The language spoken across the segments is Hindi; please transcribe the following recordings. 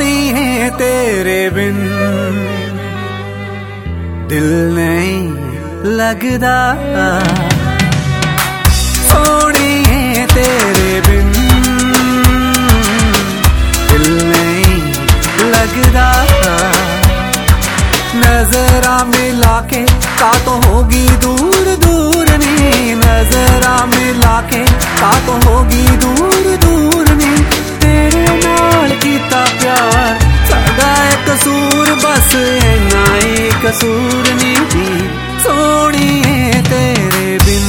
सोनिए तेरे बिन दिल नहीं लगदा, सोनिए तेरे बिन दिल नहीं लगदा। नजरा मिला के का तो होगी दूर दूर नी, नजरा मिला के का तो होगी दूर दूर नी। तेरे नाल कीता प्यार साडा कसूर, बस इन्ना ही कसूर नी। सोनिए तेरे बिन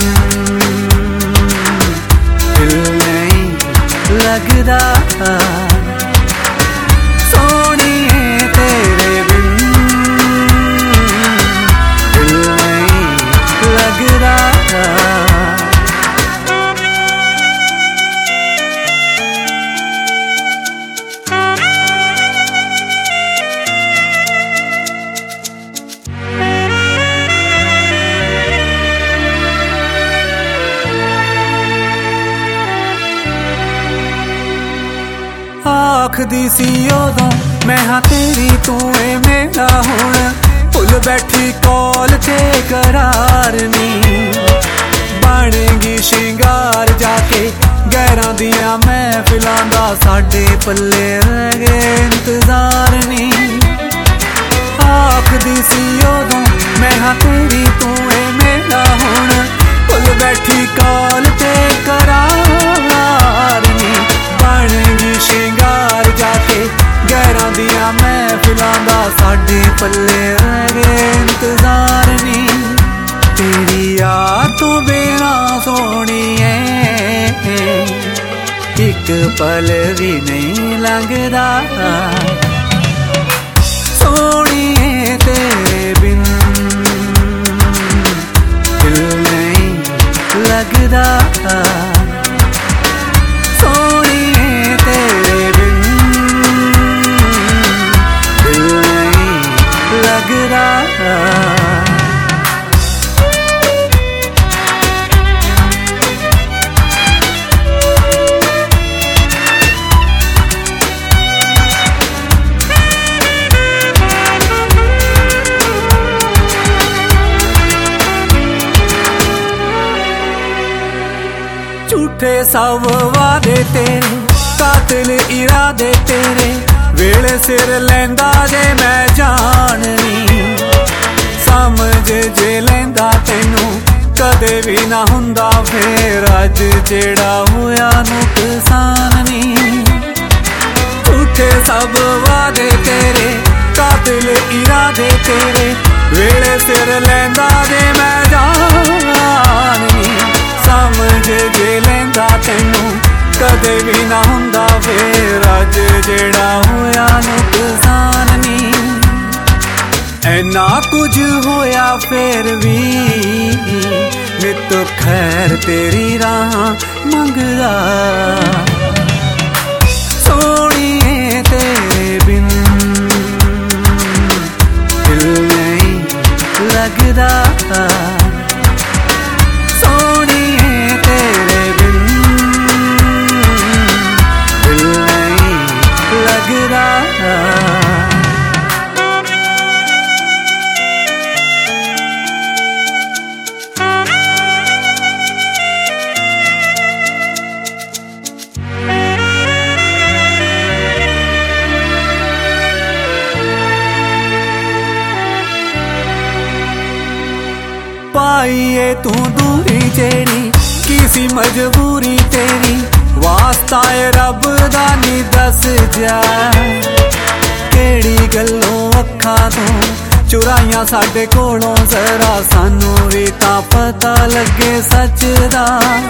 दिल नहीं लगदा, आखदी सी उदों मैं हाँ तेरी तू है मेरा हुण, भुल बैठी कौल ते करार नी। बनेगी शिंगार जाके गैरां दियां महफिलां दा, साडे पल्ले रह गए इंतजार नी। आखदी सी उदों मैं हाँ तेरी तू है मेरा हुण, भुल बैठी कौल ते करार नी। बनेगी शिंगार जाके गैरां दियां महफिलां दा, साडे पल्ले रह गए इंतजार नी। तेरी याद तो बिना सोनिए एक पल भी नहीं लगदा, सोनिए तेरे बिन दिल नहीं लगदा। झूठे सब वादे तेरे, कातिल इरादे तेरे, वेले सिर लैंदा जे मैं जान नी। समझ जे लैंदा तेनू कदे भी ना हुंदा, फिर अज जेड़ा होया नुकसान नी। झूठे सब वादे तेरे, कातिल इरादे तेरे, वेले सिर लैंदा जे मैं जान नी। समझ जे लैंदा तेनू कदे भी ना हुंदा, फिर अज जेड़ा होया नुकसान नी। ऐना कुछ होया फिर भी मैं तो खैर तेरी राह मंगदा, सोनिए तेरे बिन दिल नहीं लगदा। पाइए तू दूरी जेड़ी किसी मजबूरी तेरी, वास्ता रब दा नी दस जा। केड़ी गल्लों अखा तो चुराइयां साडे कोलों, जरा सानू भी तां पता लगे सच दा।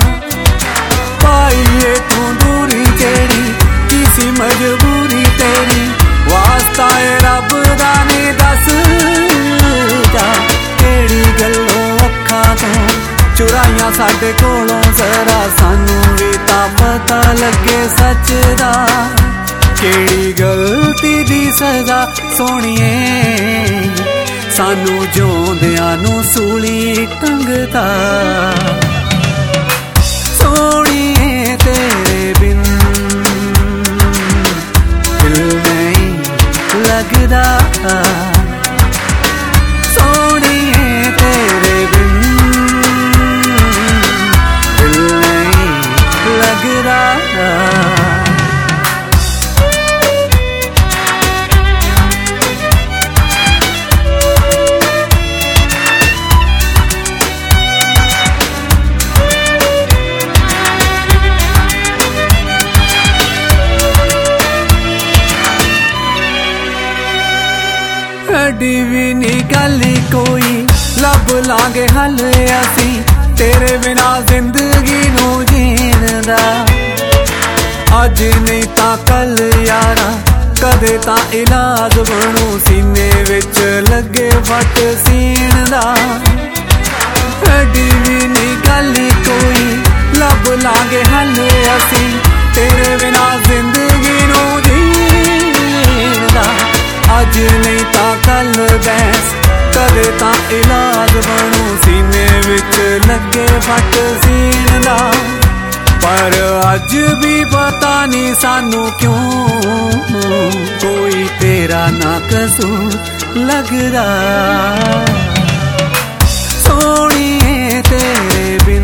पाइए तू दूरी जेड़ी किसी मजबूरी तेरी, वास्ता रब दा नी दस जा। केड़ी गल्लों चुराइयां साडे कोलों, जरा सानू भी तां पता लगे सच दा। केड़ी गलती दी सजा सोनिए, सानू जोंदियां नू सूली टंगदा, सोनिए तेरे बिन दिल नहीं लगदा सोनिए तेरे बिन दिल नहीं लगदा। कड़ी भी नी गल कोई लब लांगे हल असी तेरे बिना जिंदगी नू जीण दा। अज नहीं ता कल यारा कदे ता इलाज बनू सीने विच लगे वट सीण दा। कड़ी भी नी गल कोई लब लांगे हल असी तेरे बिना जिंदगी नू जीण दा। अज नहीं ता कल बैस कदे ता इलाज बनू सीने विच लगे वट सीण दा। पर अज भी पता नहीं सानू क्यों कोई तेरा ना कसूर लगदा सोनिए तेरे बिन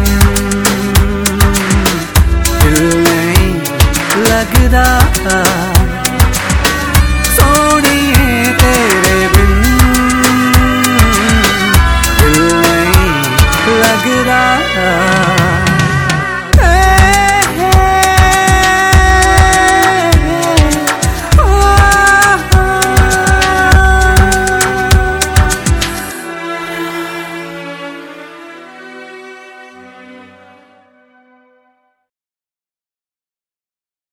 दिल नहीं लगदा। लगदा